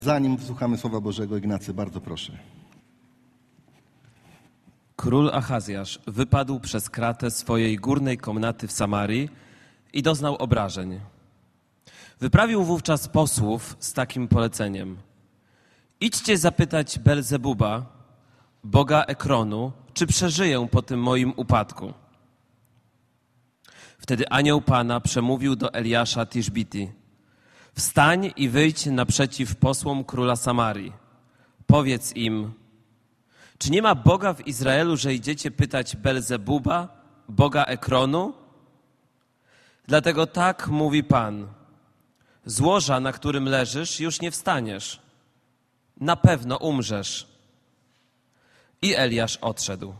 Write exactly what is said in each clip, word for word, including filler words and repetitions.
Zanim wsłuchamy Słowa Bożego, Ignacy, bardzo proszę. Król Achazjasz wypadł przez kratę swojej górnej komnaty w Samarii i doznał obrażeń. Wyprawił wówczas posłów z takim poleceniem. Idźcie zapytać Belzebuba, boga Ekronu, czy przeżyję po tym moim upadku. Wtedy anioł Pana przemówił do Eliasza Tiszbiti. Wstań i wyjdź naprzeciw posłom króla Samarii. Powiedz im, czy nie ma Boga w Izraelu, że idziecie pytać Belzebuba, boga Ekronu? Dlatego tak mówi Pan. Z łoża, na którym leżysz, już nie wstaniesz. Na pewno umrzesz. I Eliasz odszedł.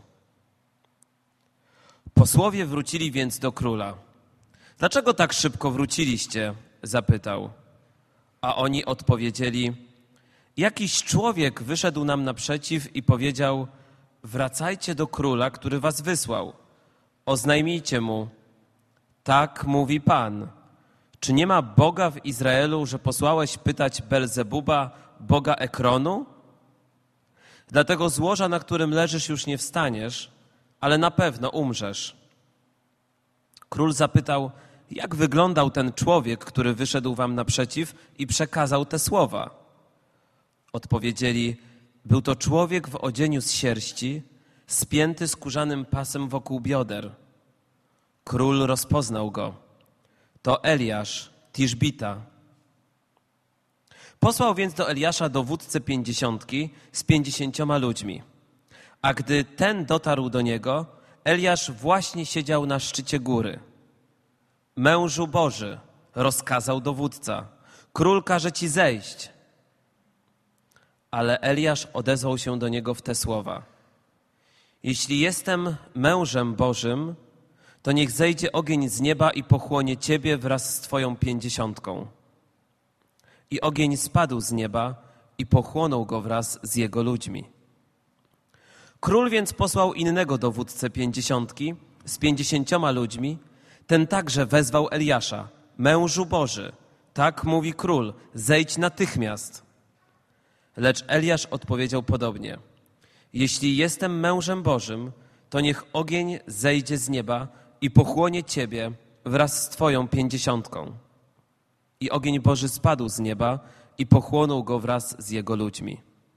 Posłowie wrócili więc do króla. Dlaczego tak szybko wróciliście? Zapytał. A oni odpowiedzieli, jakiś człowiek wyszedł nam naprzeciw i powiedział, wracajcie do króla, który was wysłał. Oznajmijcie mu, tak mówi Pan. Czy nie ma Boga w Izraelu, że posłałeś pytać Belzebuba, boga Ekronu? Dlatego z łoża, na którym leżysz, już nie wstaniesz, ale na pewno umrzesz. Król zapytał, jak wyglądał ten człowiek, który wyszedł wam naprzeciw i przekazał te słowa? Odpowiedzieli, był to człowiek w odzieniu z sierści, spięty skórzanym pasem wokół bioder. Król rozpoznał go. To Eliasz, Tiszbita. Posłał więc do Eliasza dowódcę pięćdziesiątki z pięćdziesięcioma ludźmi. A gdy ten dotarł do niego, Eliasz właśnie siedział na szczycie góry. Mężu Boży, rozkazał dowódca, król każe ci zejść. Ale Eliasz odezwał się do niego w te słowa. Jeśli jestem mężem Bożym, to niech zejdzie ogień z nieba i pochłonie ciebie wraz z twoją pięćdziesiątką. I ogień spadł z nieba i pochłonął go wraz z jego ludźmi. Król więc posłał innego dowódcę pięćdziesiątki z pięćdziesięcioma ludźmi. Ten także wezwał Eliasza. Mężu Boży, tak mówi król, zejdź natychmiast. Lecz Eliasz odpowiedział podobnie. Jeśli jestem mężem Bożym, to niech ogień zejdzie z nieba i pochłonie ciebie wraz z twoją pięćdziesiątką. I ogień Boży spadł z nieba i pochłonął go wraz z jego ludźmi.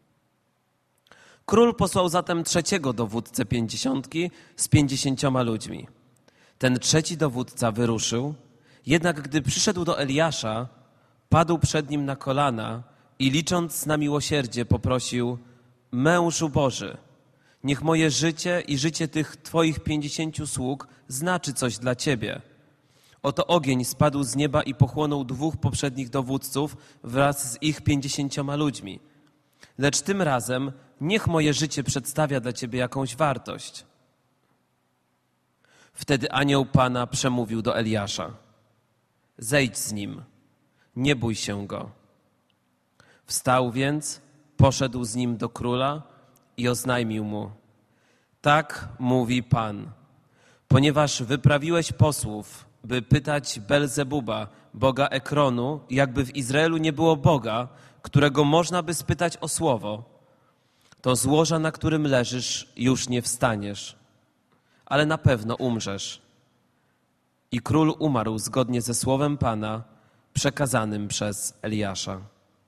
Król posłał zatem trzeciego dowódcę pięćdziesiątki z pięćdziesięcioma ludźmi. Ten trzeci dowódca wyruszył, jednak gdy przyszedł do Eliasza, padł przed nim na kolana i licząc na miłosierdzie poprosił, mężu Boży, niech moje życie i życie tych twoich pięćdziesięciu sług znaczy coś dla ciebie. Oto ogień spadł z nieba i pochłonął dwóch poprzednich dowódców wraz z ich pięćdziesięcioma ludźmi. Lecz tym razem niech moje życie przedstawia dla ciebie jakąś wartość. Wtedy anioł Pana przemówił do Eliasza. Zejdź z nim, nie bój się go. Wstał więc, poszedł z nim do króla i oznajmił mu. Tak mówi Pan, ponieważ wyprawiłeś posłów, by pytać Belzebuba, boga Ekronu, jakby w Izraelu nie było Boga, którego można by spytać o słowo, to z łoża, na którym leżysz, już nie wstaniesz, ale na pewno umrzesz. I król umarł zgodnie ze słowem Pana, przekazanym przez Eliasza.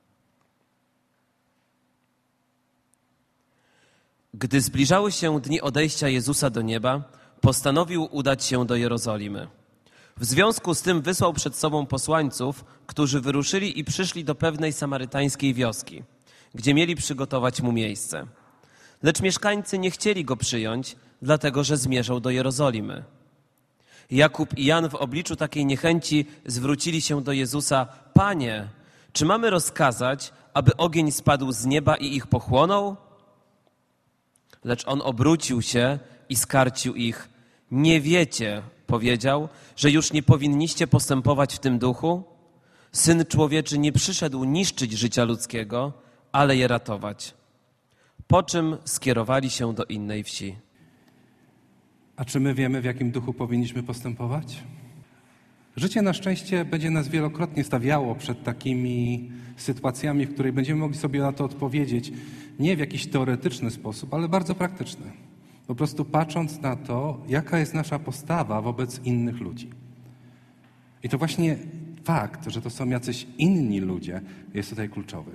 Gdy zbliżały się dni odejścia Jezusa do nieba, postanowił udać się do Jerozolimy. W związku z tym wysłał przed sobą posłańców, którzy wyruszyli i przyszli do pewnej samarytańskiej wioski, gdzie mieli przygotować mu miejsce. Lecz mieszkańcy nie chcieli go przyjąć, dlatego że zmierzał do Jerozolimy. Jakub i Jan w obliczu takiej niechęci zwrócili się do Jezusa. Panie, czy mamy rozkazać, aby ogień spadł z nieba i ich pochłonął? Lecz on obrócił się i skarcił ich. Nie wiecie, powiedział, że już nie powinniście postępować w tym duchu? Syn Człowieczy nie przyszedł niszczyć życia ludzkiego, ale je ratować. Po czym skierowali się do innej wsi. A czy my wiemy, w jakim duchu powinniśmy postępować? Życie na szczęście będzie nas wielokrotnie stawiało przed takimi sytuacjami, w której będziemy mogli sobie na to odpowiedzieć nie w jakiś teoretyczny sposób, ale bardzo praktyczny. Po prostu patrząc na to, jaka jest nasza postawa wobec innych ludzi. I to właśnie fakt, że to są jacyś inni ludzie, jest tutaj kluczowy.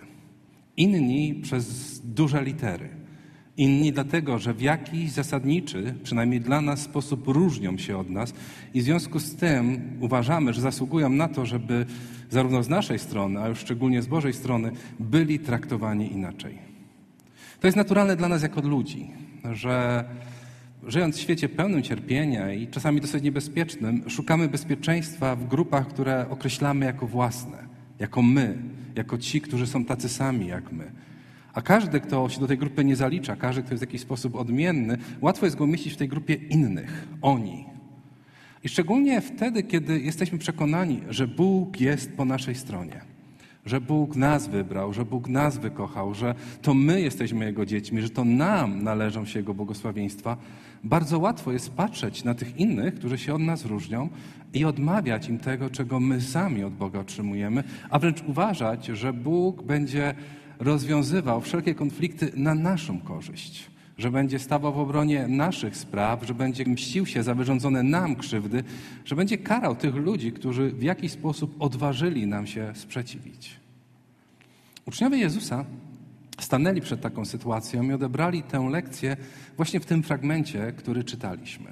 Inni przez duże litery. Inni dlatego, że w jakiś zasadniczy, przynajmniej dla nas, sposób różnią się od nas i w związku z tym uważamy, że zasługują na to, żeby zarówno z naszej strony, a już szczególnie z Bożej strony, byli traktowani inaczej. To jest naturalne dla nas jako ludzi, że żyjąc w świecie pełnym cierpienia i czasami dosyć niebezpiecznym, szukamy bezpieczeństwa w grupach, które określamy jako własne, jako my, jako ci, którzy są tacy sami jak my. A każdy, kto się do tej grupy nie zalicza, każdy, kto jest w jakiś sposób odmienny, łatwo jest go umieścić w tej grupie innych, oni. I szczególnie wtedy, kiedy jesteśmy przekonani, że Bóg jest po naszej stronie, że Bóg nas wybrał, że Bóg nas wykochał, że to my jesteśmy Jego dziećmi, że to nam należą się Jego błogosławieństwa, bardzo łatwo jest patrzeć na tych innych, którzy się od nas różnią i odmawiać im tego, czego my sami od Boga otrzymujemy, a wręcz uważać, że Bóg będzie rozwiązywał wszelkie konflikty na naszą korzyść, że będzie stawał w obronie naszych spraw, że będzie mścił się za wyrządzone nam krzywdy, że będzie karał tych ludzi, którzy w jakiś sposób odważyli nam się sprzeciwić. Uczniowie Jezusa stanęli przed taką sytuacją i odebrali tę lekcję właśnie w tym fragmencie, który czytaliśmy.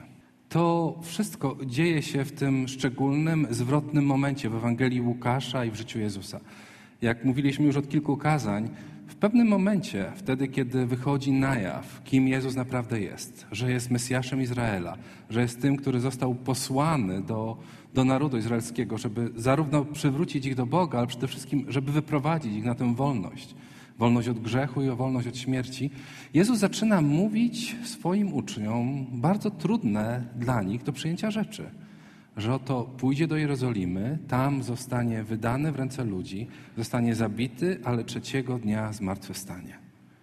To wszystko dzieje się w tym szczególnym, zwrotnym momencie w Ewangelii Łukasza i w życiu Jezusa. Jak mówiliśmy już od kilku kazań, w pewnym momencie, wtedy kiedy wychodzi na jaw, kim Jezus naprawdę jest, że jest Mesjaszem Izraela, że jest tym, który został posłany do, do narodu izraelskiego, żeby zarówno przywrócić ich do Boga, ale przede wszystkim, żeby wyprowadzić ich na tę wolność. Wolność od grzechu i o wolność od śmierci. Jezus zaczyna mówić swoim uczniom bardzo trudne dla nich do przyjęcia rzeczy. Że oto pójdzie do Jerozolimy, tam zostanie wydany w ręce ludzi, zostanie zabity, ale trzeciego dnia zmartwychwstanie.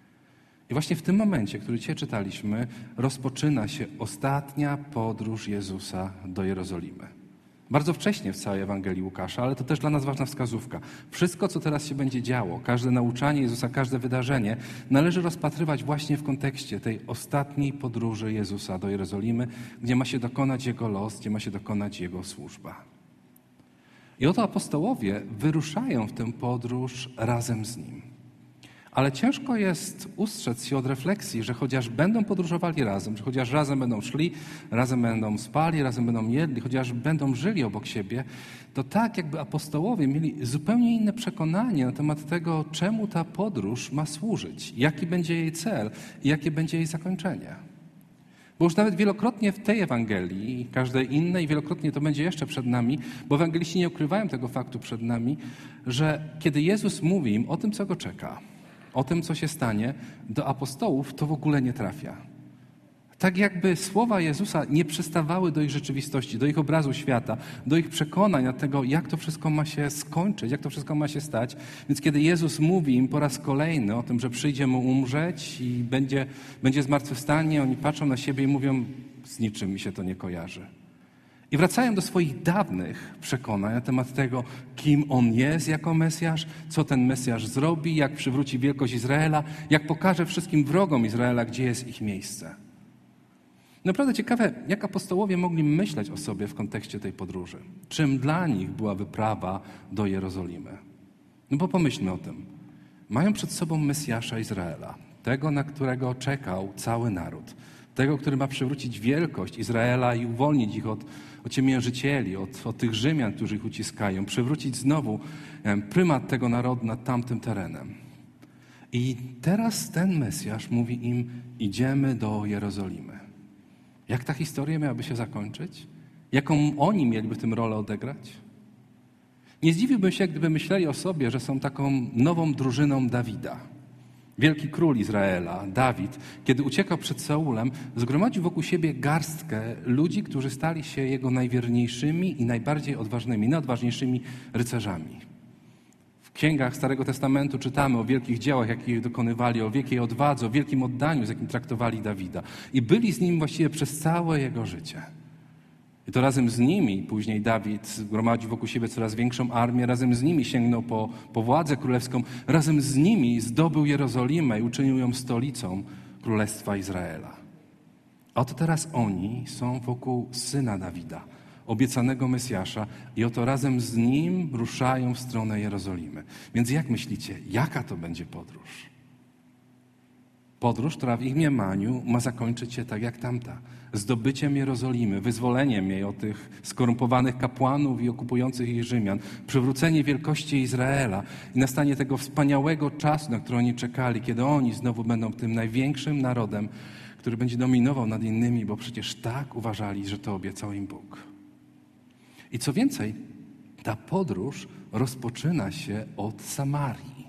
I właśnie w tym momencie, który dzisiaj czytaliśmy, rozpoczyna się ostatnia podróż Jezusa do Jerozolimy. Bardzo wcześnie w całej Ewangelii Łukasza, ale to też dla nas ważna wskazówka. Wszystko, co teraz się będzie działo, każde nauczanie Jezusa, każde wydarzenie, należy rozpatrywać właśnie w kontekście tej ostatniej podróży Jezusa do Jerozolimy, gdzie ma się dokonać Jego los, gdzie ma się dokonać Jego służba. I oto apostołowie wyruszają w tę podróż razem z Nim. Ale ciężko jest ustrzec się od refleksji, że chociaż będą podróżowali razem, że chociaż razem będą szli, razem będą spali, razem będą jedli, chociaż będą żyli obok siebie, to tak jakby apostołowie mieli zupełnie inne przekonanie na temat tego, czemu ta podróż ma służyć, jaki będzie jej cel i jakie będzie jej zakończenie. Bo już nawet wielokrotnie w tej Ewangelii i każdej innej, wielokrotnie to będzie jeszcze przed nami, bo ewangeliści nie ukrywają tego faktu przed nami, że kiedy Jezus mówi im o tym, co go czeka, o tym, co się stanie, do apostołów to w ogóle nie trafia. Tak jakby słowa Jezusa nie przystawały do ich rzeczywistości, do ich obrazu świata, do ich przekonań na tego, jak to wszystko ma się skończyć, jak to wszystko ma się stać. Więc kiedy Jezus mówi im po raz kolejny o tym, że przyjdzie mu umrzeć i będzie, będzie zmartwychwstanie, oni patrzą na siebie i mówią, z niczym mi się to nie kojarzy. I wracają do swoich dawnych przekonań na temat tego, kim On jest jako Mesjasz, co ten Mesjasz zrobi, jak przywróci wielkość Izraela, jak pokaże wszystkim wrogom Izraela, gdzie jest ich miejsce. Naprawdę ciekawe, jak apostołowie mogli myśleć o sobie w kontekście tej podróży. Czym dla nich była wyprawa do Jerozolimy. No bo pomyślmy o tym. Mają przed sobą Mesjasza Izraela, tego, na którego czekał cały naród. Tego, który ma przywrócić wielkość Izraela i uwolnić ich od, od ciemiężycieli, od, od tych Rzymian, którzy ich uciskają. Przywrócić znowu prymat tego narodu nad tamtym terenem. I teraz ten Mesjasz mówi im, idziemy do Jerozolimy. Jak ta historia miałaby się zakończyć? Jaką oni mieliby w tym rolę odegrać? Nie zdziwiłbym się, gdyby myśleli o sobie, że są taką nową drużyną Dawida. Wielki król Izraela, Dawid, kiedy uciekał przed Saulem, zgromadził wokół siebie garstkę ludzi, którzy stali się jego najwierniejszymi i najbardziej odważnymi, najodważniejszymi rycerzami. W księgach Starego Testamentu czytamy o wielkich dziełach, jakie dokonywali, o wielkiej odwadze, o wielkim oddaniu, z jakim traktowali Dawida. I byli z nim właściwie przez całe jego życie. I to razem z nimi później Dawid zgromadził wokół siebie coraz większą armię, razem z nimi sięgnął po, po władzę królewską, razem z nimi zdobył Jerozolimę i uczynił ją stolicą Królestwa Izraela. A oto teraz oni są wokół syna Dawida, obiecanego Mesjasza i oto razem z nim ruszają w stronę Jerozolimy. Więc jak myślicie, jaka to będzie podróż? Podróż, która w ich mniemaniu ma zakończyć się tak jak tamta. Zdobyciem Jerozolimy, wyzwoleniem jej od tych skorumpowanych kapłanów i okupujących ich Rzymian, przywrócenie wielkości Izraela i nastanie tego wspaniałego czasu, na który oni czekali, kiedy oni znowu będą tym największym narodem, który będzie dominował nad innymi, bo przecież tak uważali, że to obiecał im Bóg. I co więcej, ta podróż rozpoczyna się od Samarii.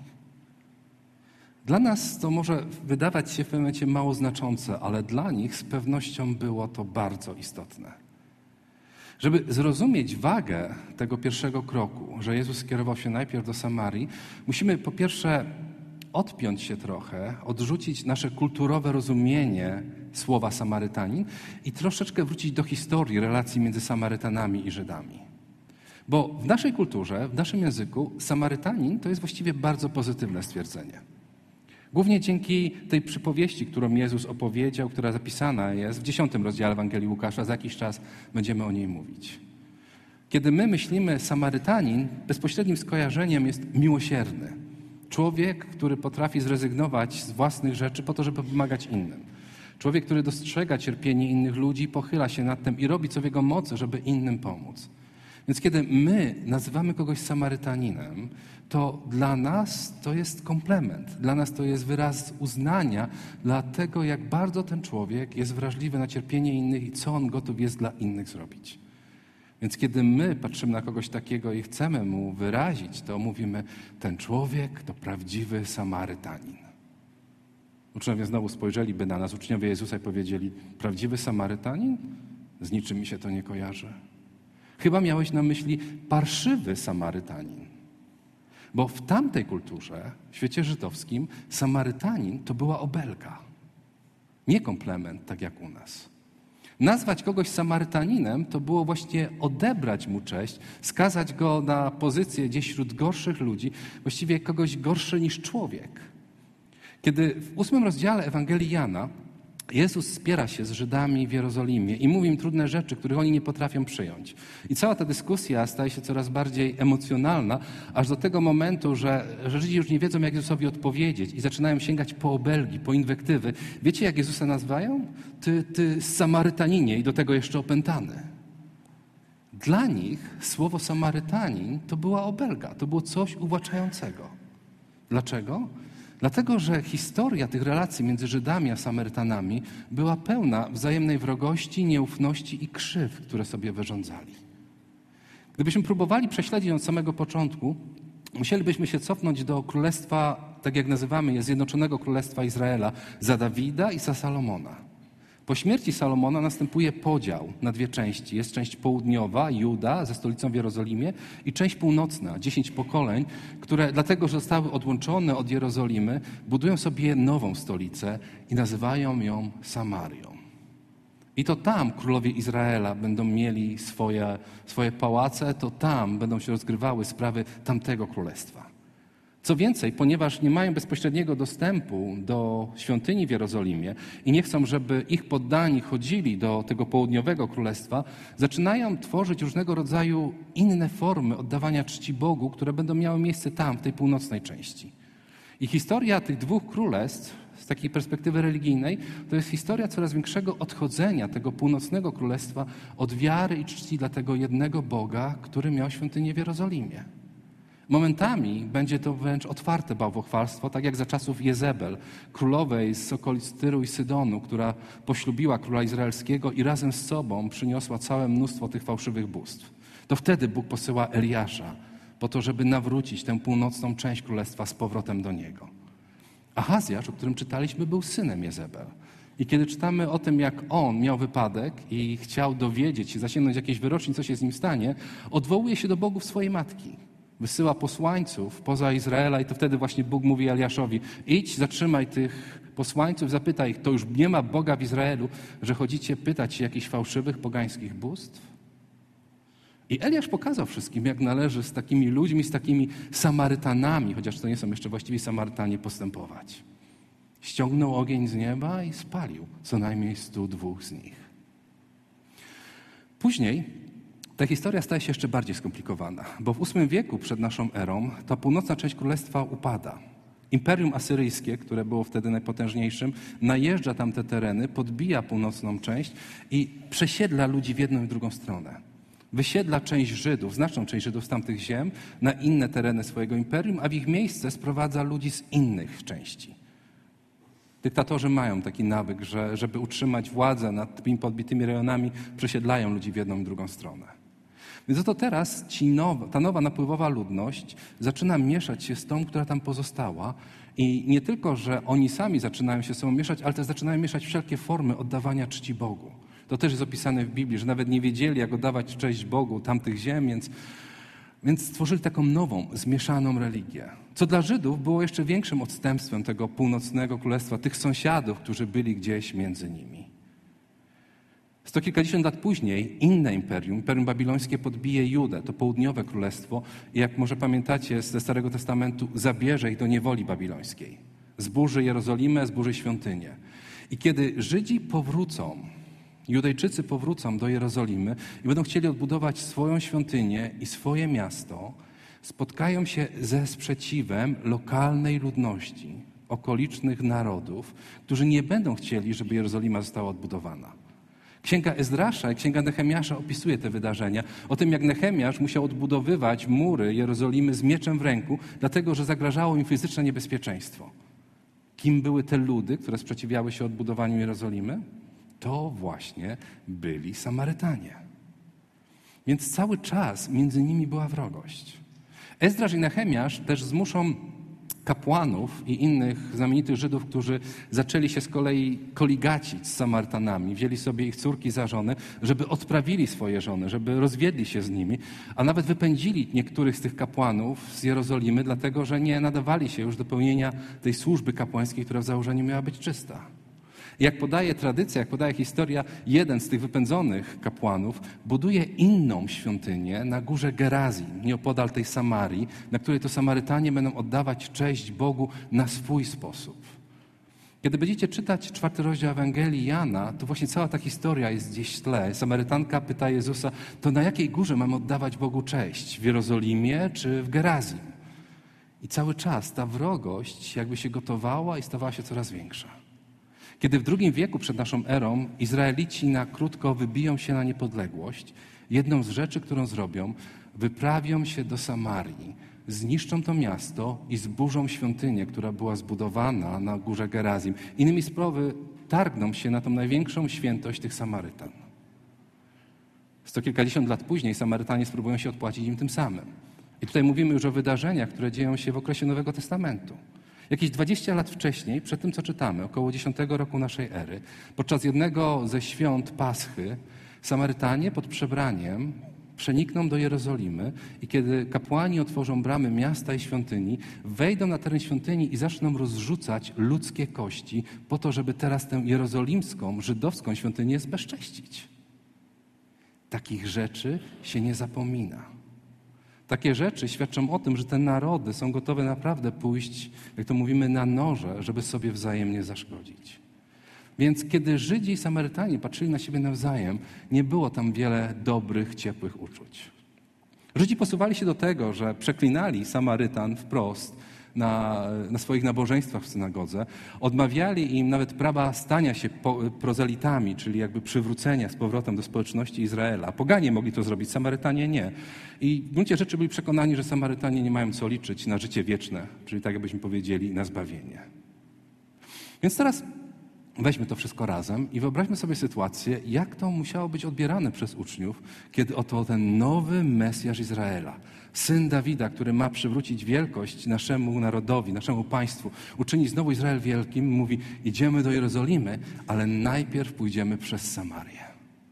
Dla nas to może wydawać się w pewnym momencie mało znaczące, ale dla nich z pewnością było to bardzo istotne. Żeby zrozumieć wagę tego pierwszego kroku, że Jezus skierował się najpierw do Samarii, musimy po pierwsze odpiąć się trochę, odrzucić nasze kulturowe rozumienie słowa Samarytanin i troszeczkę wrócić do historii relacji między Samarytanami i Żydami. Bo w naszej kulturze, w naszym języku Samarytanin to jest właściwie bardzo pozytywne stwierdzenie. Głównie dzięki tej przypowieści, którą Jezus opowiedział, która zapisana jest w dziesiątym rozdziale Ewangelii Łukasza, za jakiś czas będziemy o niej mówić. Kiedy my myślimy Samarytanin, bezpośrednim skojarzeniem jest miłosierny. Człowiek, który potrafi zrezygnować z własnych rzeczy po to, żeby pomagać innym. Człowiek, który dostrzega cierpienie innych ludzi, pochyla się nad tym i robi co w jego mocy, żeby innym pomóc. Więc kiedy my nazywamy kogoś Samarytaninem, to dla nas to jest komplement. Dla nas to jest wyraz uznania dla tego, jak bardzo ten człowiek jest wrażliwy na cierpienie innych i co on gotów jest dla innych zrobić. Więc kiedy my patrzymy na kogoś takiego i chcemy mu wyrazić, to mówimy, ten człowiek to prawdziwy Samarytanin. Uczniowie znowu spojrzeliby na nas, uczniowie Jezusa i powiedzieli, prawdziwy Samarytanin? Z niczym mi się to nie kojarzy. Chyba miałeś na myśli parszywy Samarytanin. Bo w tamtej kulturze, w świecie żydowskim, Samarytanin to była obelga. Nie komplement, tak jak u nas. Nazwać kogoś Samarytaninem to było właśnie odebrać mu cześć, skazać go na pozycję gdzieś wśród gorszych ludzi, właściwie kogoś gorszy niż człowiek. Kiedy w ósmym rozdziale Ewangelii Jana Jezus spiera się z Żydami w Jerozolimie i mówi im trudne rzeczy, których oni nie potrafią przyjąć. I cała ta dyskusja staje się coraz bardziej emocjonalna, aż do tego momentu, że, że Żydzi już nie wiedzą, jak Jezusowi odpowiedzieć i zaczynają sięgać po obelgi, po inwektywy. Wiecie, jak Jezusa nazywają? Ty, ty Samarytaninie i do tego jeszcze opętany. Dla nich słowo Samarytanin to była obelga, to było coś uwłaczającego. Dlaczego? Dlatego, że historia tych relacji między Żydami a Samarytanami była pełna wzajemnej wrogości, nieufności i krzyw, które sobie wyrządzali. Gdybyśmy próbowali prześledzić od samego początku, musielibyśmy się cofnąć do królestwa, tak jak nazywamy je, Zjednoczonego Królestwa Izraela, za Dawida i za Salomona. Po śmierci Salomona następuje podział na dwie części. Jest część południowa, Juda, ze stolicą w Jerozolimie, i część północna, dziesięć pokoleń, które dlatego, że zostały odłączone od Jerozolimy, budują sobie nową stolicę i nazywają ją Samarią. I to tam królowie Izraela będą mieli swoje, swoje pałace, to tam będą się rozgrywały sprawy tamtego królestwa. Co więcej, ponieważ nie mają bezpośredniego dostępu do świątyni w Jerozolimie i nie chcą, żeby ich poddani chodzili do tego południowego królestwa, zaczynają tworzyć różnego rodzaju inne formy oddawania czci Bogu, które będą miały miejsce tam, w tej północnej części. I historia tych dwóch królestw z takiej perspektywy religijnej to jest historia coraz większego odchodzenia tego północnego królestwa od wiary i czci dla tego jednego Boga, który miał świątynię w Jerozolimie. Momentami będzie to wręcz otwarte bałwochwalstwo, tak jak za czasów Jezebel, królowej z okolic Tyru i Sydonu, która poślubiła króla izraelskiego i razem z sobą przyniosła całe mnóstwo tych fałszywych bóstw. To wtedy Bóg posyła Eliasza po to, żeby nawrócić tę północną część królestwa z powrotem do niego. Ahazjasz, o którym czytaliśmy, był synem Jezebel. I kiedy czytamy o tym, jak on miał wypadek i chciał dowiedzieć się, zasięgnąć jakiejś wyroczni, co się z nim stanie, odwołuje się do bogów swojej matki. Wysyła posłańców poza Izraela i to wtedy właśnie Bóg mówi Eliaszowi, idź, zatrzymaj tych posłańców, zapytaj ich, to już nie ma Boga w Izraelu, że chodzicie pytać się jakichś fałszywych, pogańskich bóstw? I Eliasz pokazał wszystkim, jak należy z takimi ludźmi, z takimi Samarytanami, chociaż to nie są jeszcze właściwie Samarytanie, postępować. Ściągnął ogień z nieba i spalił co najmniej stu dwóch z nich. Później ta historia staje się jeszcze bardziej skomplikowana, bo w ósmym wieku przed naszą erą ta północna część królestwa upada. Imperium Asyryjskie, które było wtedy najpotężniejszym, najeżdża tamte tereny, podbija północną część i przesiedla ludzi w jedną i drugą stronę. Wysiedla część Żydów, znaczną część Żydów z tamtych ziem na inne tereny swojego imperium, a w ich miejsce sprowadza ludzi z innych części. Dyktatorzy mają taki nawyk, że żeby utrzymać władzę nad tymi podbitymi rejonami, przesiedlają ludzi w jedną i drugą stronę. Więc oto teraz ci nowa, ta nowa napływowa ludność zaczyna mieszać się z tą, która tam pozostała i nie tylko, że oni sami zaczynają się z sobą mieszać, ale też zaczynają mieszać wszelkie formy oddawania czci Bogu. To też jest opisane w Biblii, że nawet nie wiedzieli, jak oddawać cześć Bogu tamtych ziem, więc, więc stworzyli taką nową, zmieszaną religię. Co dla Żydów było jeszcze większym odstępstwem tego północnego królestwa, tych sąsiadów, którzy byli gdzieś między nimi. Sto kilkadziesiąt lat później inne imperium, imperium babilońskie, podbije Judę, to południowe królestwo i jak może pamiętacie ze Starego Testamentu, zabierze ich do niewoli babilońskiej. Zburzy Jerozolimę, zburzy świątynię. I kiedy Żydzi powrócą, Judejczycy powrócą do Jerozolimy i będą chcieli odbudować swoją świątynię i swoje miasto, spotkają się ze sprzeciwem lokalnej ludności, okolicznych narodów, którzy nie będą chcieli, żeby Jerozolima została odbudowana. Księga Ezdrasza i Księga Nehemiasza opisuje te wydarzenia. O tym, jak Nehemiasz musiał odbudowywać mury Jerozolimy z mieczem w ręku, dlatego że zagrażało im fizyczne niebezpieczeństwo. Kim były te ludy, które sprzeciwiały się odbudowaniu Jerozolimy? To właśnie byli Samarytanie. Więc cały czas między nimi była wrogość. Ezdrasz i Nehemiasz też zmuszą kapłanów i innych znamienitych Żydów, którzy zaczęli się z kolei koligacić z Samarytanami, wzięli sobie ich córki za żony, żeby odprawili swoje żony, żeby rozwiedli się z nimi, a nawet wypędzili niektórych z tych kapłanów z Jerozolimy, dlatego że nie nadawali się już do pełnienia tej służby kapłańskiej, która w założeniu miała być czysta. Jak podaje tradycja, jak podaje historia, jeden z tych wypędzonych kapłanów buduje inną świątynię na górze Gerazim, nieopodal tej Samarii, na której to Samarytanie będą oddawać cześć Bogu na swój sposób. Kiedy będziecie czytać czwarty rozdział Ewangelii Jana, to właśnie cała ta historia jest gdzieś w tle. Samarytanka pyta Jezusa, to na jakiej górze mamy oddawać Bogu cześć? W Jerozolimie czy w Gerazim? I cały czas ta wrogość jakby się gotowała i stawała się coraz większa. Kiedy w drugim wieku przed naszą erą Izraelici na krótko wybiją się na niepodległość, jedną z rzeczy, którą zrobią, wyprawią się do Samarii, zniszczą to miasto i zburzą świątynię, która była zbudowana na górze Gerazim. Innymi słowy, targną się na tą największą świętość tych Samarytan. Sto kilkadziesiąt lat później Samarytanie spróbują się odpłacić im tym samym. I tutaj mówimy już o wydarzeniach, które dzieją się w okresie Nowego Testamentu. Jakieś dwadzieścia lat wcześniej, przed tym co czytamy, około dziesiątego roku naszej ery, podczas jednego ze świąt Paschy, Samarytanie pod przebraniem przenikną do Jerozolimy i kiedy kapłani otworzą bramy miasta i świątyni, wejdą na teren świątyni i zaczną rozrzucać ludzkie kości po to, żeby teraz tę jerozolimską, żydowską świątynię zbezcześcić. Takich rzeczy się nie zapomina. Takie rzeczy świadczą o tym, że te narody są gotowe naprawdę pójść, jak to mówimy, na noże, żeby sobie wzajemnie zaszkodzić. Więc kiedy Żydzi i Samarytanie patrzyli na siebie nawzajem, nie było tam wiele dobrych, ciepłych uczuć. Żydzi posuwali się do tego, że przeklinali Samarytan wprost na, na swoich nabożeństwach w synagodze, odmawiali im nawet prawa stania się prozelitami, czyli jakby przywrócenia z powrotem do społeczności Izraela. Poganie mogli to zrobić, Samarytanie nie. I w gruncie rzeczy byli przekonani, że Samarytanie nie mają co liczyć na życie wieczne, czyli tak jakbyśmy powiedzieli, na zbawienie. Więc teraz weźmy to wszystko razem i wyobraźmy sobie sytuację, jak to musiało być odbierane przez uczniów, kiedy oto ten nowy Mesjasz Izraela, Syn Dawida, który ma przywrócić wielkość naszemu narodowi, naszemu państwu, uczyni znowu Izrael wielkim, mówi, idziemy do Jerozolimy, ale najpierw pójdziemy przez Samarię.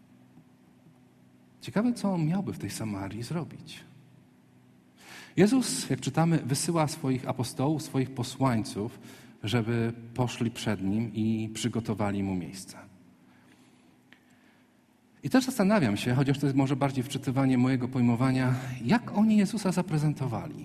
Ciekawe, co on miałby w tej Samarii zrobić. Jezus, jak czytamy, wysyła swoich apostołów, swoich posłańców, żeby poszli przed Nim i przygotowali Mu miejsce. I też zastanawiam się, chociaż to jest może bardziej wczytywanie mojego pojmowania, jak oni Jezusa zaprezentowali.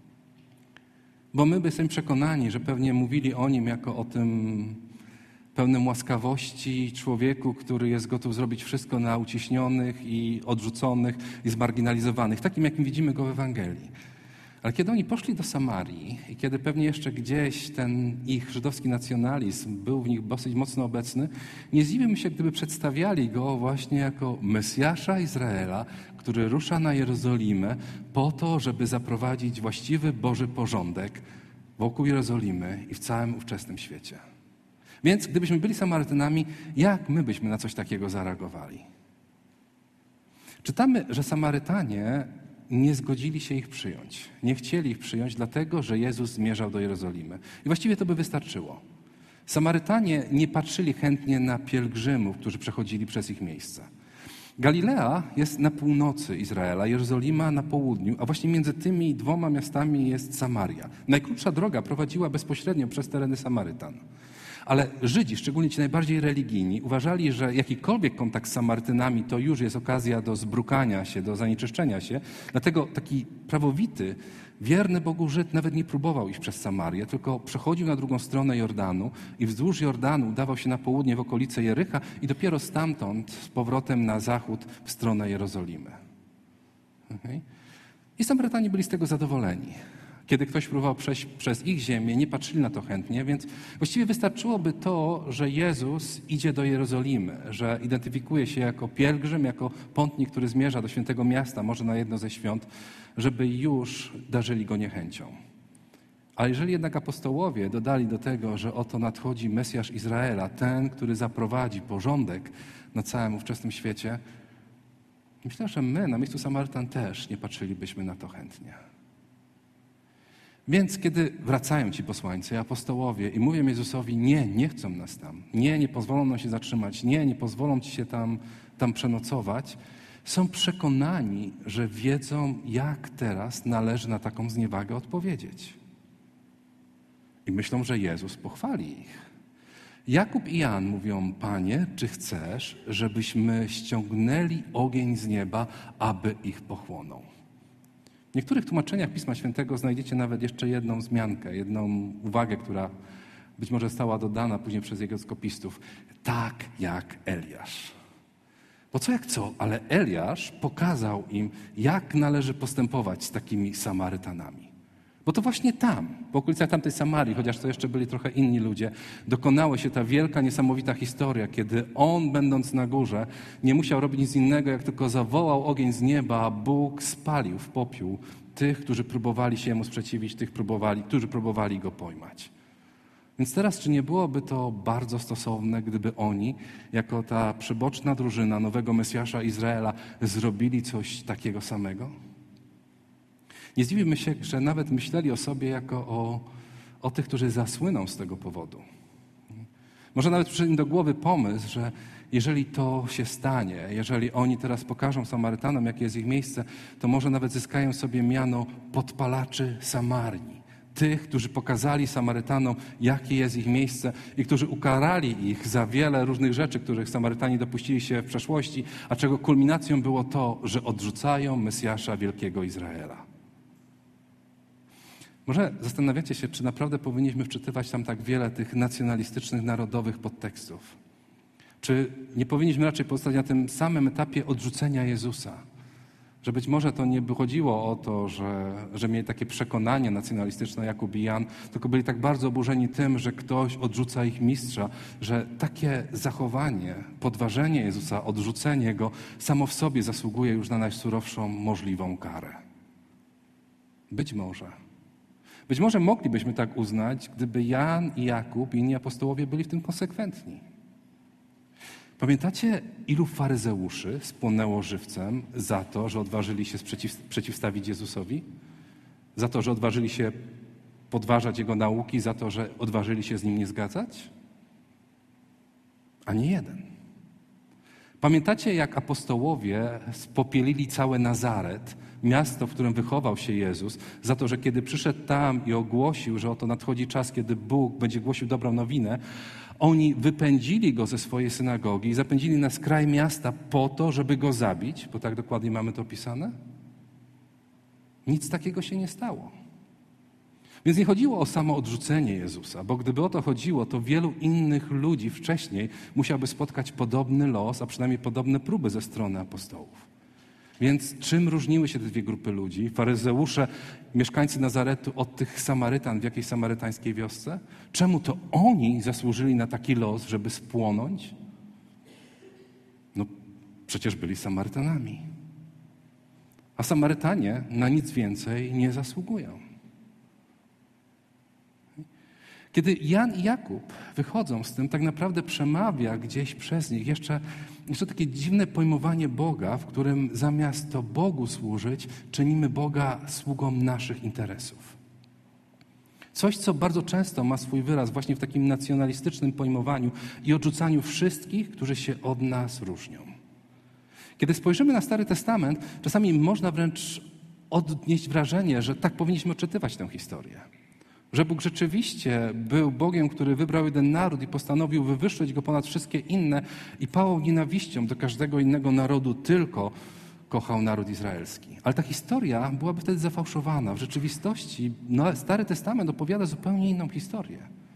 Bo my jesteśmy przekonani, że pewnie mówili o Nim jako o tym pełnym łaskawości człowieku, który jest gotów zrobić wszystko dla uciśnionych i odrzuconych i zmarginalizowanych, takim jakim widzimy Go w Ewangelii. Ale kiedy oni poszli do Samarii i kiedy pewnie jeszcze gdzieś ten ich żydowski nacjonalizm był w nich dosyć mocno obecny, nie zdziwimy się, gdyby przedstawiali Go właśnie jako Mesjasza Izraela, który rusza na Jerozolimę po to, żeby zaprowadzić właściwy Boży porządek wokół Jerozolimy i w całym ówczesnym świecie. Więc gdybyśmy byli Samarytanami, jak my byśmy na coś takiego zareagowali? Czytamy, że Samarytanie nie zgodzili się ich przyjąć. Nie chcieli ich przyjąć, dlatego że Jezus zmierzał do Jerozolimy. I właściwie to by wystarczyło. Samarytanie nie patrzyli chętnie na pielgrzymów, którzy przechodzili przez ich miejsce. Galilea jest na północy Izraela, Jerozolima na południu, a właśnie między tymi dwoma miastami jest Samaria. Najkrótsza droga prowadziła bezpośrednio przez tereny Samarytan. Ale Żydzi, szczególnie ci najbardziej religijni, uważali, że jakikolwiek kontakt z Samarytynami to już jest okazja do zbrukania się, do zanieczyszczenia się. Dlatego taki prawowity, wierny Bogu Żyd nawet nie próbował iść przez Samarię, tylko przechodził na drugą stronę Jordanu i wzdłuż Jordanu udawał się na południe w okolice Jericha i dopiero stamtąd z powrotem na zachód w stronę Jerozolimy. Okay? I Samarytanie byli z tego zadowoleni. Kiedy ktoś próbował przejść przez ich ziemię, nie patrzyli na to chętnie, więc właściwie wystarczyłoby to, że Jezus idzie do Jerozolimy, że identyfikuje się jako pielgrzym, jako pątnik, który zmierza do świętego miasta, może na jedno ze świąt, żeby już darzyli go niechęcią. Ale jeżeli jednak apostołowie dodali do tego, że oto nadchodzi Mesjasz Izraela, ten, który zaprowadzi porządek na całym ówczesnym świecie, myślę, że my na miejscu Samarytan też nie patrzylibyśmy na to chętnie. Więc kiedy wracają ci posłańcy, apostołowie i mówią Jezusowi, nie, nie chcą nas tam, nie, nie pozwolą nam się zatrzymać, nie, nie pozwolą ci się tam, tam przenocować, są przekonani, że wiedzą, jak teraz należy na taką zniewagę odpowiedzieć. I myślą, że Jezus pochwali ich. Jakub i Jan mówią, Panie, czy chcesz, żebyśmy ściągnęli ogień z nieba, aby ich pochłonął? W niektórych tłumaczeniach Pisma Świętego znajdziecie nawet jeszcze jedną wzmiankę, jedną uwagę, która być może została dodana później przez jego skopistów. Tak jak Eliasz. Bo co jak co, ale Eliasz pokazał im, jak należy postępować z takimi Samarytanami. Bo to właśnie tam, w okolicach tamtej Samarii, chociaż to jeszcze byli trochę inni ludzie, dokonała się ta wielka, niesamowita historia, kiedy on, będąc na górze, nie musiał robić nic innego, jak tylko zawołał ogień z nieba, a Bóg spalił w popiół tych, którzy próbowali się mu sprzeciwić, tych, próbowali, którzy próbowali go pojmać. Więc teraz, czy nie byłoby to bardzo stosowne, gdyby oni, jako ta przyboczna drużyna nowego Mesjasza Izraela, zrobili coś takiego samego? Nie zdziwimy się, że nawet myśleli o sobie jako o, o tych, którzy zasłyną z tego powodu. Może nawet przyszedł im do głowy pomysł, że jeżeli to się stanie, jeżeli oni teraz pokażą Samarytanom, jakie jest ich miejsce, to może nawet zyskają sobie miano podpalaczy Samarii. Tych, którzy pokazali Samarytanom, jakie jest ich miejsce i którzy ukarali ich za wiele różnych rzeczy, których Samarytanie dopuścili się w przeszłości, a czego kulminacją było to, że odrzucają Mesjasza Wielkiego Izraela. Może zastanawiacie się, czy naprawdę powinniśmy wczytywać tam tak wiele tych nacjonalistycznych, narodowych podtekstów. Czy nie powinniśmy raczej pozostać na tym samym etapie odrzucenia Jezusa? Że być może to nie by chodziło o to, że, że mieli takie przekonanie nacjonalistyczne Jakub i Jan, tylko byli tak bardzo oburzeni tym, że ktoś odrzuca ich mistrza, że takie zachowanie, podważenie Jezusa, odrzucenie Go samo w sobie zasługuje już na najsurowszą możliwą karę. Być może. Być może moglibyśmy tak uznać, gdyby Jan i Jakub i inni apostołowie byli w tym konsekwentni. Pamiętacie, ilu faryzeuszy spłonęło żywcem za to, że odważyli się sprzeciw, przeciwstawić Jezusowi? Za to, że odważyli się podważać Jego nauki, za to, że odważyli się z Nim nie zgadzać? Ani jeden. Pamiętacie, jak apostołowie spopielili całe Nazaret, miasto, w którym wychował się Jezus, za to, że kiedy przyszedł tam i ogłosił, że oto nadchodzi czas, kiedy Bóg będzie głosił dobrą nowinę, oni wypędzili go ze swojej synagogi i zapędzili na skraj miasta po to, żeby go zabić, bo tak dokładnie mamy to opisane? Nic takiego się nie stało. Więc nie chodziło o samo odrzucenie Jezusa, bo gdyby o to chodziło, to wielu innych ludzi wcześniej musiałby spotkać podobny los, a przynajmniej podobne próby ze strony apostołów. Więc czym różniły się te dwie grupy ludzi? Faryzeusze, mieszkańcy Nazaretu od tych Samarytan w jakiejś samarytańskiej wiosce? Czemu to oni zasłużyli na taki los, żeby spłonąć? No przecież byli Samarytanami. A Samarytanie na nic więcej nie zasługują. Kiedy Jan i Jakub wychodzą z tym, tak naprawdę przemawia gdzieś przez nich jeszcze, jeszcze takie dziwne pojmowanie Boga, w którym zamiast to Bogu służyć, czynimy Boga sługą naszych interesów. Coś, co bardzo często ma swój wyraz właśnie w takim nacjonalistycznym pojmowaniu i odrzucaniu wszystkich, którzy się od nas różnią. Kiedy spojrzymy na Stary Testament, czasami można wręcz odnieść wrażenie, że tak powinniśmy odczytywać tę historię. Że Bóg rzeczywiście był Bogiem, który wybrał jeden naród i postanowił wywyższyć go ponad wszystkie inne i pałał nienawiścią do każdego innego narodu, tylko kochał naród izraelski. Ale ta historia byłaby wtedy zafałszowana. W rzeczywistości no, Stary Testament opowiada zupełnie inną historię.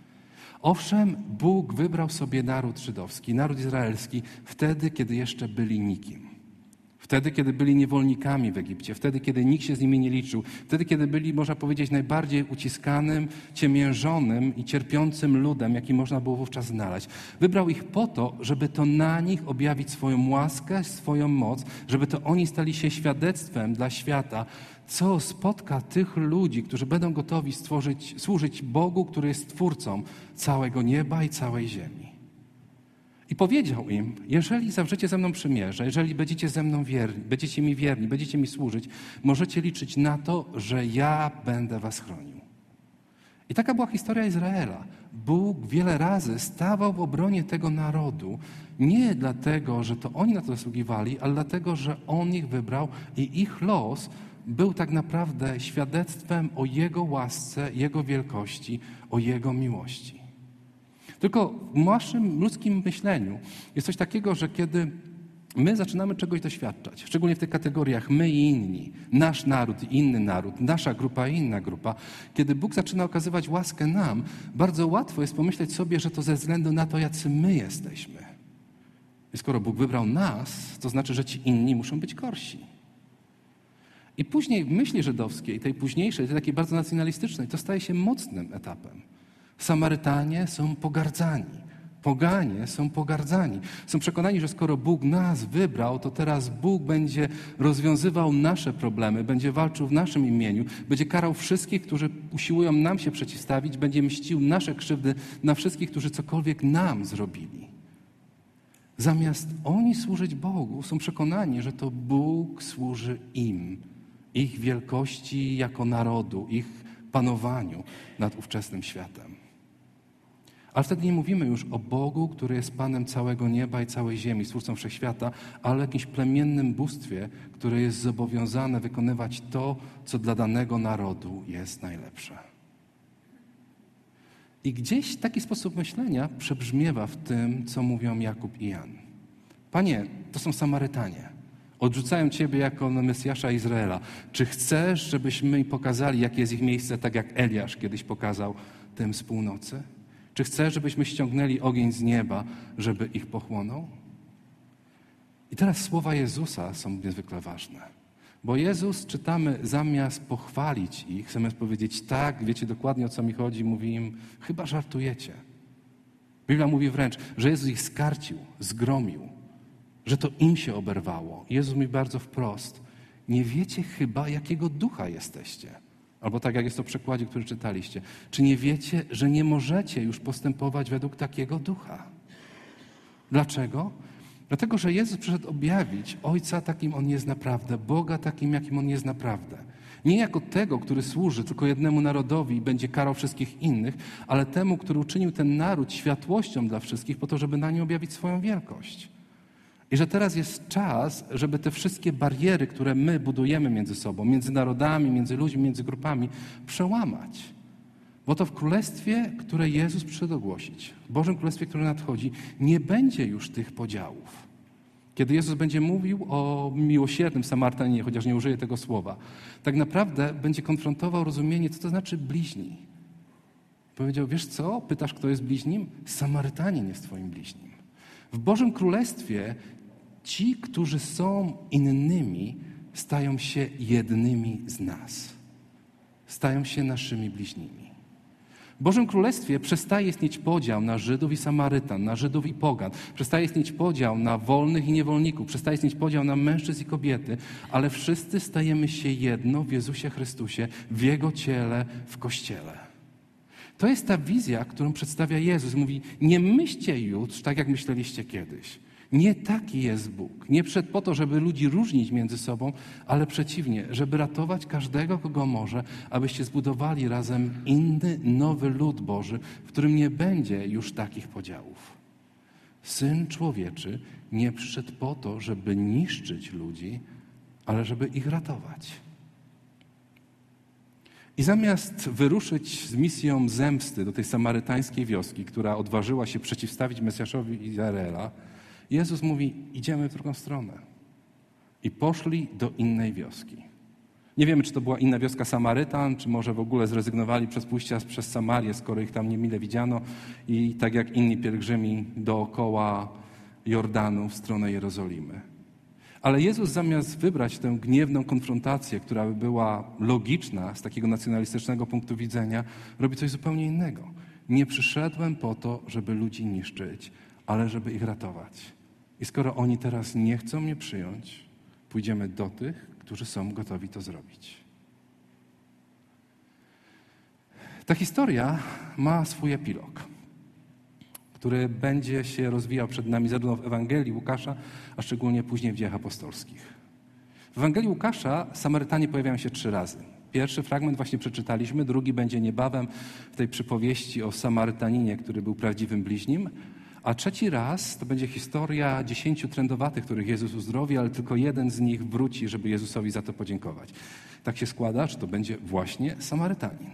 Owszem, Bóg wybrał sobie naród żydowski, naród izraelski wtedy, kiedy jeszcze byli nikim. Wtedy, kiedy byli niewolnikami w Egipcie, wtedy, kiedy nikt się z nimi nie liczył, wtedy, kiedy byli, można powiedzieć, najbardziej uciskanym, ciemiężonym i cierpiącym ludem, jaki można było wówczas znaleźć. Wybrał ich po to, żeby to na nich objawić swoją łaskę, swoją moc, żeby to oni stali się świadectwem dla świata, co spotka tych ludzi, którzy będą gotowi stworzyć, służyć Bogu, który jest Twórcą całego nieba i całej ziemi. I powiedział im, jeżeli zawrzecie ze mną przymierze, jeżeli będziecie ze mną wierni, będziecie mi wierni, będziecie mi służyć, możecie liczyć na to, że ja będę was chronił. I taka była historia Izraela. Bóg wiele razy stawał w obronie tego narodu, nie dlatego, że to oni na to zasługiwali, ale dlatego, że On ich wybrał i ich los był tak naprawdę świadectwem o Jego łasce, Jego wielkości, o Jego miłości. Tylko w naszym ludzkim myśleniu jest coś takiego, że kiedy my zaczynamy czegoś doświadczać, szczególnie w tych kategoriach my i inni, nasz naród i inny naród, nasza grupa i inna grupa, kiedy Bóg zaczyna okazywać łaskę nam, bardzo łatwo jest pomyśleć sobie, że to ze względu na to, jacy my jesteśmy. I skoro Bóg wybrał nas, to znaczy, że ci inni muszą być gorsi. I później w myśli żydowskiej, tej późniejszej, tej takiej bardzo nacjonalistycznej, to staje się mocnym etapem. Samarytanie są pogardzani, poganie są pogardzani. Są przekonani, że skoro Bóg nas wybrał, to teraz Bóg będzie rozwiązywał nasze problemy, będzie walczył w naszym imieniu, będzie karał wszystkich, którzy usiłują nam się przeciwstawić, będzie mścił nasze krzywdy na wszystkich, którzy cokolwiek nam zrobili. Zamiast oni służyć Bogu, są przekonani, że to Bóg służy im, ich wielkości jako narodu, ich panowaniu nad ówczesnym światem. Ale wtedy nie mówimy już o Bogu, który jest Panem całego nieba i całej ziemi, Stwórcą wszechświata, ale o jakimś plemiennym bóstwie, które jest zobowiązane wykonywać to, co dla danego narodu jest najlepsze. I gdzieś taki sposób myślenia przebrzmiewa w tym, co mówią Jakub i Jan. Panie, to są Samarytanie. Odrzucają Ciebie jako Mesjasza Izraela. Czy chcesz, żebyśmy im pokazali, jakie jest ich miejsce, tak jak Eliasz kiedyś pokazał tym z północy? Czy chcesz, żebyśmy ściągnęli ogień z nieba, żeby ich pochłonął? I teraz słowa Jezusa są niezwykle ważne. Bo Jezus, czytamy, zamiast pochwalić ich, zamiast powiedzieć tak, wiecie dokładnie o co mi chodzi, mówi im, chyba żartujecie. Biblia mówi wręcz, że Jezus ich skarcił, zgromił, że to im się oberwało. Jezus mówi bardzo wprost, nie wiecie chyba, jakiego ducha jesteście. Albo tak jak jest to w przekładzie, który czytaliście. Czy nie wiecie, że nie możecie już postępować według takiego ducha? Dlaczego? Dlatego, że Jezus przyszedł objawić Ojca takim On jest naprawdę, Boga takim, jakim On jest naprawdę. Nie jako tego, który służy tylko jednemu narodowi i będzie karał wszystkich innych, ale temu, który uczynił ten naród światłością dla wszystkich po to, żeby na nim objawić swoją wielkość. I że teraz jest czas, żeby te wszystkie bariery, które my budujemy między sobą, między narodami, między ludźmi, między grupami, przełamać. Bo to w Królestwie, które Jezus przyszedł ogłosić, w Bożym Królestwie, które nadchodzi, nie będzie już tych podziałów. Kiedy Jezus będzie mówił o miłosiernym Samarytaninie, chociaż nie użyje tego słowa, tak naprawdę będzie konfrontował rozumienie, co to znaczy bliźni. Powiedział, wiesz co? Pytasz, kto jest bliźnim? Samarytanin jest twoim bliźnim. W Bożym Królestwie ci, którzy są innymi, stają się jednymi z nas. Stają się naszymi bliźnimi. W Bożym Królestwie przestaje istnieć podział na Żydów i Samarytan, na Żydów i pogan. Przestaje istnieć podział na wolnych i niewolników. Przestaje istnieć podział na mężczyzn i kobiety, ale wszyscy stajemy się jedno w Jezusie Chrystusie, w Jego ciele, w Kościele. To jest ta wizja, którą przedstawia Jezus. Mówi, nie myślcie już tak, jak myśleliście kiedyś. Nie taki jest Bóg. Nie przyszedł po to, żeby ludzi różnić między sobą, ale przeciwnie, żeby ratować każdego, kogo może, abyście zbudowali razem inny, nowy lud Boży, w którym nie będzie już takich podziałów. Syn Człowieczy nie przyszedł po to, żeby niszczyć ludzi, ale żeby ich ratować. I zamiast wyruszyć z misją zemsty do tej samarytańskiej wioski, która odważyła się przeciwstawić Mesjaszowi Izraela, Jezus mówi, idziemy w drugą stronę. I poszli do innej wioski. Nie wiemy, czy to była inna wioska Samarytan, czy może w ogóle zrezygnowali przez pójścia przez Samarię, skoro ich tam niemile widziano i tak jak inni pielgrzymi dookoła Jordanu w stronę Jerozolimy. Ale Jezus zamiast wybrać tę gniewną konfrontację, która by była logiczna z takiego nacjonalistycznego punktu widzenia, robi coś zupełnie innego. Nie przyszedłem po to, żeby ludzi niszczyć, ale żeby ich ratować. I skoro oni teraz nie chcą mnie przyjąć, pójdziemy do tych, którzy są gotowi to zrobić. Ta historia ma swój epilog, który będzie się rozwijał przed nami zarówno w Ewangelii Łukasza, a szczególnie później w Dziejach Apostolskich. W Ewangelii Łukasza Samarytanie pojawiają się trzy razy. Pierwszy fragment właśnie przeczytaliśmy, drugi będzie niebawem w tej przypowieści o Samarytaninie, który był prawdziwym bliźnim, a trzeci raz to będzie historia dziesięciu trędowatych, których Jezus uzdrowi, ale tylko jeden z nich wróci, żeby Jezusowi za to podziękować. Tak się składa, że to będzie właśnie Samarytanin.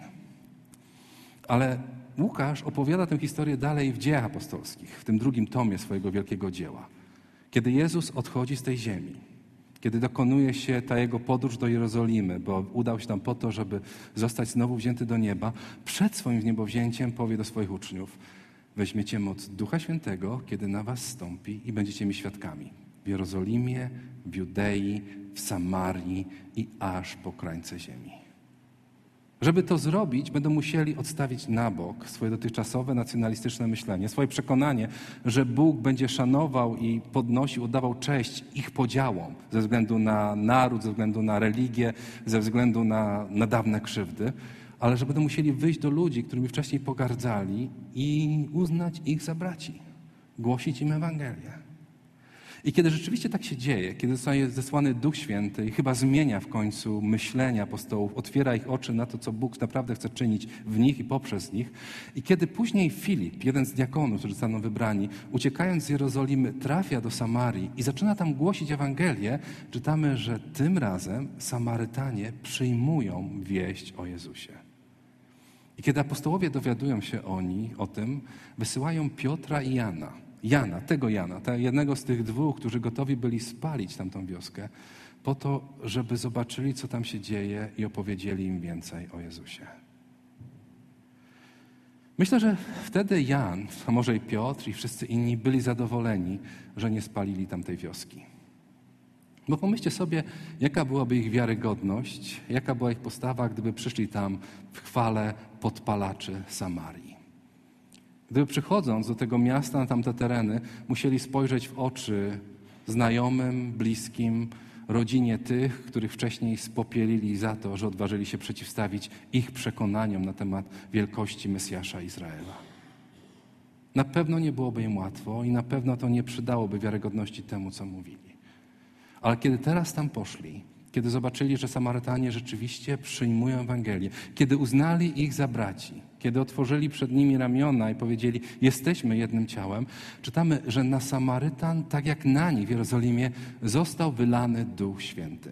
Ale Łukasz opowiada tę historię dalej w Dziejach Apostolskich, w tym drugim tomie swojego wielkiego dzieła. Kiedy Jezus odchodzi z tej ziemi, kiedy dokonuje się ta jego podróż do Jerozolimy, bo udał się tam po to, żeby zostać znowu wzięty do nieba, przed swoim zniebowzięciem powie do swoich uczniów: weźmiecie moc Ducha Świętego, kiedy na was stąpi i będziecie mi świadkami w Jerozolimie, w Judei, w Samarii i aż po krańce ziemi. Żeby to zrobić, będą musieli odstawić na bok swoje dotychczasowe nacjonalistyczne myślenie, swoje przekonanie, że Bóg będzie szanował i podnosił, oddawał cześć ich podziałom ze względu na naród, ze względu na religię, ze względu na, na dawne krzywdy, ale że będą musieli wyjść do ludzi, którymi wcześniej pogardzali i uznać ich za braci, głosić im Ewangelię. I kiedy rzeczywiście tak się dzieje, kiedy zostaje zesłany Duch Święty i chyba zmienia w końcu myślenia apostołów, otwiera ich oczy na to, co Bóg naprawdę chce czynić w nich i poprzez nich, i kiedy później Filip, jeden z diakonów, którzy zostaną wybrani, uciekając z Jerozolimy, trafia do Samarii i zaczyna tam głosić Ewangelię, czytamy, że tym razem Samarytanie przyjmują wieść o Jezusie. I kiedy apostołowie dowiadują się oni o tym, wysyłają Piotra i Jana, Jana, tego Jana, tego jednego z tych dwóch, którzy gotowi byli spalić tamtą wioskę, po to, żeby zobaczyli, co tam się dzieje i opowiedzieli im więcej o Jezusie. Myślę, że wtedy Jan, a może i Piotr i wszyscy inni byli zadowoleni, że nie spalili tamtej wioski. Bo pomyślcie sobie, jaka byłaby ich wiarygodność, jaka była ich postawa, gdyby przyszli tam w chwale podpalaczy Samarii. Gdyby przychodząc do tego miasta, na tamte tereny, musieli spojrzeć w oczy znajomym, bliskim, rodzinie tych, których wcześniej spopielili za to, że odważyli się przeciwstawić ich przekonaniom na temat wielkości Mesjasza Izraela. Na pewno nie byłoby im łatwo i na pewno to nie przydałoby wiarygodności temu, co mówili. Ale kiedy teraz tam poszli, Kiedy zobaczyli, że Samarytanie rzeczywiście przyjmują Ewangelię, kiedy uznali ich za braci, kiedy otworzyli przed nimi ramiona i powiedzieli, jesteśmy jednym ciałem, czytamy, że na Samarytan, tak jak na nich w Jerozolimie, został wylany Duch Święty.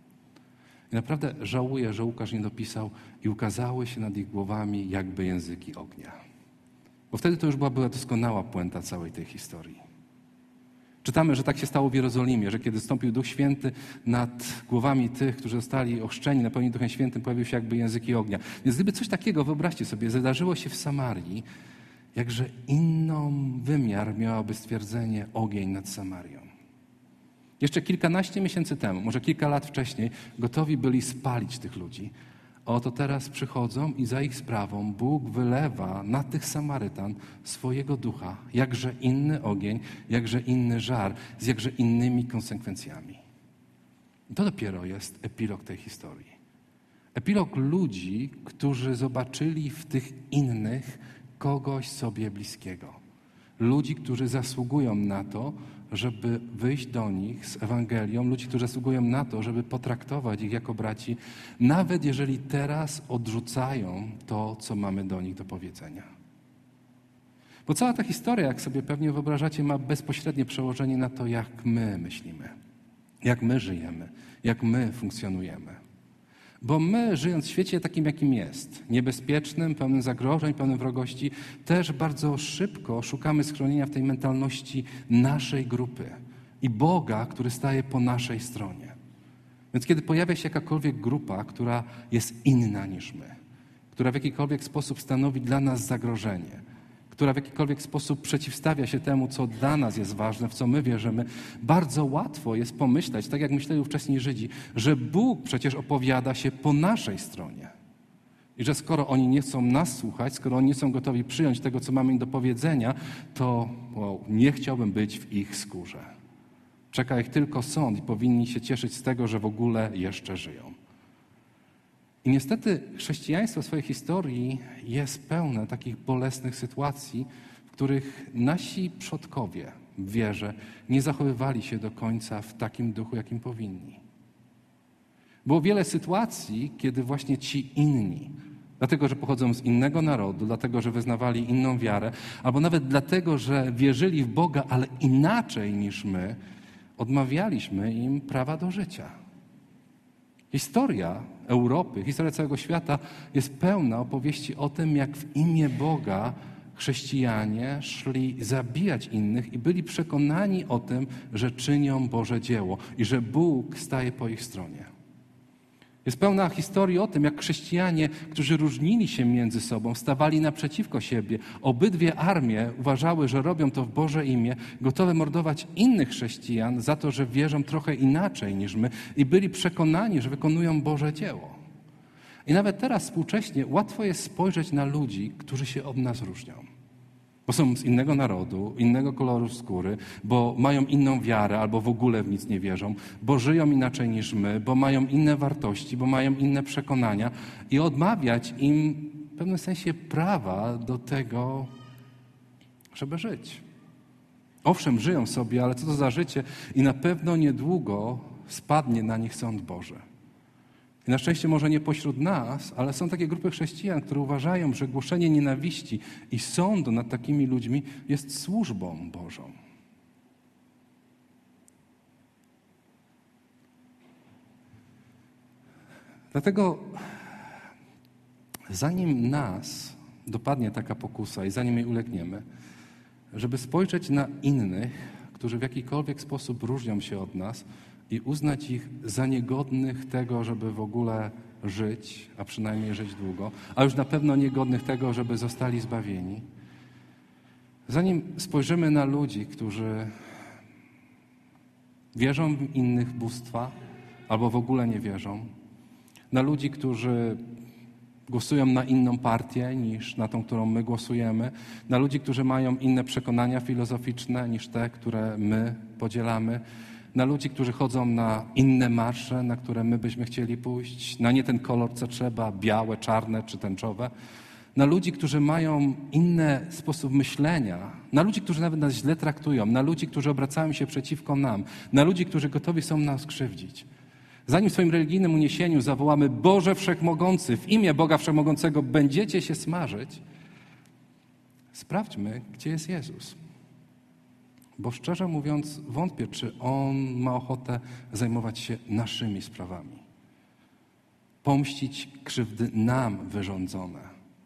I naprawdę żałuję, że Łukasz nie dopisał i ukazały się nad ich głowami jakby języki ognia. Bo wtedy to już była, była doskonała puenta całej tej historii. Czytamy, że tak się stało w Jerozolimie, że kiedy zstąpił Duch Święty nad głowami tych, którzy zostali ochrzczeni, napełnieni Duchem Świętym, pojawiły się jakby języki ognia. Więc gdyby coś takiego, wyobraźcie sobie, zdarzyło się w Samarii, jakże inną wymiar miałoby stwierdzenie ogień nad Samarią. Jeszcze kilkanaście miesięcy temu, może kilka lat wcześniej, gotowi byli spalić tych ludzi. A oto teraz przychodzą i za ich sprawą Bóg wylewa na tych Samarytan swojego ducha, jakże inny ogień, jakże inny żar, z jakże innymi konsekwencjami. I to dopiero jest epilog tej historii. Epilog ludzi, którzy zobaczyli w tych innych kogoś sobie bliskiego. Ludzi, którzy zasługują na to, żeby wyjść do nich z Ewangelią, ludzi, którzy zasługują na to, żeby potraktować ich jako braci, nawet jeżeli teraz odrzucają to, co mamy do nich do powiedzenia. Bo cała ta historia, jak sobie pewnie wyobrażacie, ma bezpośrednie przełożenie na to, jak my myślimy, jak my żyjemy, jak my funkcjonujemy. Bo my, żyjąc w świecie takim, jakim jest, niebezpiecznym, pełnym zagrożeń, pełnym wrogości, też bardzo szybko szukamy schronienia w tej mentalności naszej grupy i Boga, który staje po naszej stronie. Więc kiedy pojawia się jakakolwiek grupa, która jest inna niż my, która w jakikolwiek sposób stanowi dla nas zagrożenie, która w jakikolwiek sposób przeciwstawia się temu, co dla nas jest ważne, w co my wierzymy, bardzo łatwo jest pomyśleć, tak jak myśleli ówcześni Żydzi, że Bóg przecież opowiada się po naszej stronie. I że skoro oni nie chcą nas słuchać, skoro oni nie są gotowi przyjąć tego, co mamy im do powiedzenia, to wow, nie chciałbym być w ich skórze. Czeka ich tylko sąd i powinni się cieszyć z tego, że w ogóle jeszcze żyją. I niestety chrześcijaństwo w swojej historii jest pełne takich bolesnych sytuacji, w których nasi przodkowie w wierze nie zachowywali się do końca w takim duchu, jakim powinni. Było wiele sytuacji, kiedy właśnie ci inni, dlatego że pochodzą z innego narodu, dlatego że wyznawali inną wiarę, albo nawet dlatego, że wierzyli w Boga, ale inaczej niż my, odmawialiśmy im prawa do życia. Historia Europy, historia całego świata jest pełna opowieści o tym, jak w imię Boga chrześcijanie szli zabijać innych i byli przekonani o tym, że czynią Boże dzieło i że Bóg staje po ich stronie. Jest pełna historii o tym, jak chrześcijanie, którzy różnili się między sobą, stawali naprzeciwko siebie. Obydwie armie uważały, że robią to w Boże imię, gotowe mordować innych chrześcijan za to, że wierzą trochę inaczej niż my i byli przekonani, że wykonują Boże dzieło. I nawet teraz współcześnie łatwo jest spojrzeć na ludzi, którzy się od nas różnią. Bo są z innego narodu, innego koloru skóry, bo mają inną wiarę albo w ogóle w nic nie wierzą, bo żyją inaczej niż my, bo mają inne wartości, bo mają inne przekonania i odmawiać im w pewnym sensie prawa do tego, żeby żyć. Owszem, żyją sobie, ale co to za życie i na pewno niedługo spadnie na nich sąd Boży. I na szczęście może nie pośród nas, ale są takie grupy chrześcijan, które uważają, że głoszenie nienawiści i sądu nad takimi ludźmi jest służbą Bożą. Dlatego zanim nas dopadnie taka pokusa i zanim jej ulegniemy, żeby spojrzeć na innych, którzy w jakikolwiek sposób różnią się od nas, i uznać ich za niegodnych tego, żeby w ogóle żyć, a przynajmniej żyć długo, a już na pewno niegodnych tego, żeby zostali zbawieni. Zanim spojrzymy na ludzi, którzy wierzą w innych bóstwa albo w ogóle nie wierzą, na ludzi, którzy głosują na inną partię niż na tą, którą my głosujemy, na ludzi, którzy mają inne przekonania filozoficzne niż te, które my podzielamy, na ludzi, którzy chodzą na inne marsze, na które my byśmy chcieli pójść, na nie ten kolor, co trzeba, białe, czarne czy tęczowe, na ludzi, którzy mają inny sposób myślenia, na ludzi, którzy nawet nas źle traktują, na ludzi, którzy obracają się przeciwko nam, na ludzi, którzy gotowi są nas krzywdzić. Zanim w swoim religijnym uniesieniu zawołamy Boże Wszechmogący, w imię Boga Wszechmogącego będziecie się smażyć, sprawdźmy, gdzie jest Jezus. Bo szczerze mówiąc, wątpię, czy On ma ochotę zajmować się naszymi sprawami. Pomścić krzywdy nam wyrządzone.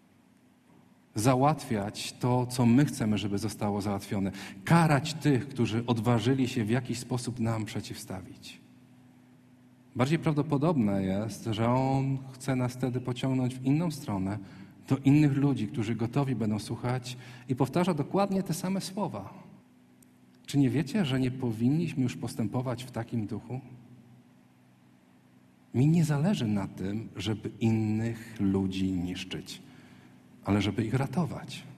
Załatwiać to, co my chcemy, żeby zostało załatwione. Karać tych, którzy odważyli się w jakiś sposób nam przeciwstawić. Bardziej prawdopodobne jest, że On chce nas wtedy pociągnąć w inną stronę, do innych ludzi, którzy gotowi będą słuchać i powtarza dokładnie te same słowa. Czy nie wiecie, że nie powinniśmy już postępować w takim duchu? Mi nie zależy na tym, żeby innych ludzi niszczyć, ale żeby ich ratować.